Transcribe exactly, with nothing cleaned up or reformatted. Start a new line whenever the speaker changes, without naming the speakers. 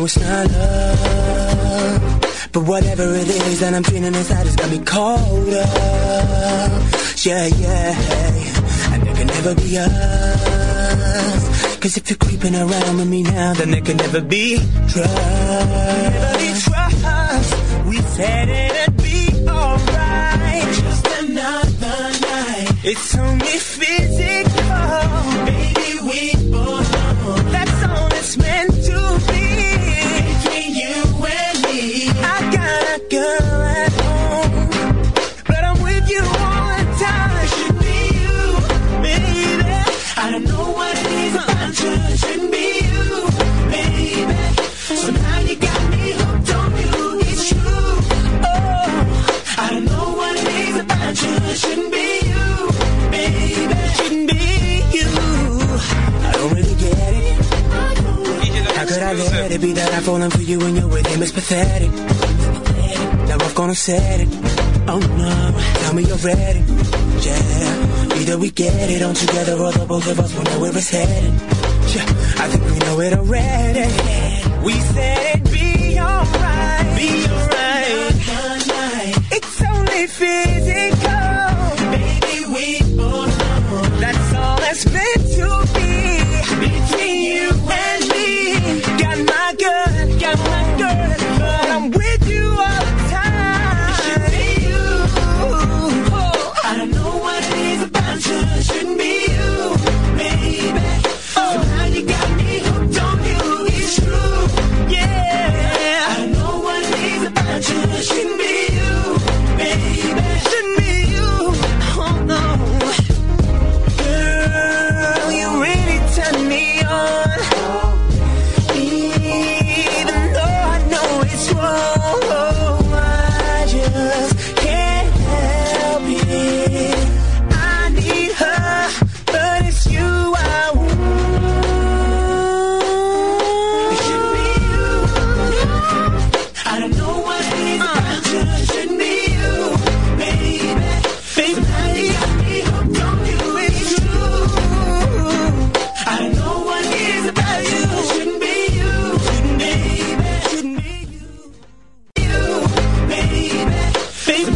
it's not love, but whatever it is that I'm feeling inside has got me caught up. Yeah, yeah, and there can never be us. Cause if you're creeping around with me now, then there can never be trust. Never be trust. We said it'd be alright. Just another night. It's only physical. Baby, we both know that's all it's meant to be. Between you and me, I got a girl at home, but I'm with you all the time. It should be you, baby. I don't know what it is about you. It shouldn't be you, baby. So now you got me hooked on you. It's true. Oh, I don't know what it is about you. It shouldn't be you, baby. Shouldn't be you. I don't really get it. How could I let it be that I'm falling for you when you're with him? It's pathetic. Now I've gone and said it. Oh no, tell me you're ready. Yeah, either we get it on together or the both of us will know where it's headed. Yeah, I think we know it already. We said it'd be alright. Be alright. It's only physical. Baby, we both know that's all that's meant to be. Between you and me, got my girl, got my girl, but I'm with you all the time. It should be you. Oh, I don't know what it is about you. It shouldn't be you, baby. Oh, so now you got me hooked on you. It's true. Yeah, I don't know what it is about you. It shouldn't be you, baby. Shouldn't be you. Oh no, girl, you really turn me on. Even though I know it's wrong, I just can't help it. I need her, but it's you I want. It shouldn't be you. I don't know what it is about you. It shouldn't be you, baby. Baby, now you got me hooked on you. It's true. I don't know what it is about you. It shouldn't be you, baby. Shouldn't be you, you, baby. Baby,